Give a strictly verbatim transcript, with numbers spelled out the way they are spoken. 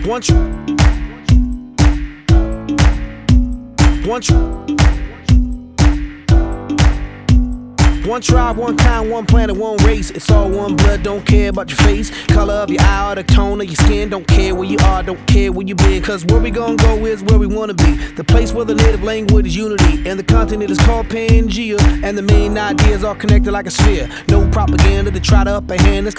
One tr- One tr- One tribe, one kind, one planet, one race. It's all one blood, don't care about your face, color of your eye or the tone of your skin. Don't care where you are, don't care where you been. Cause where we gon' go is where we wanna be. The place where the native language is unity, and the continent is called Pangea. And the main ideas are connected like a sphere. No propaganda to try to up a hand.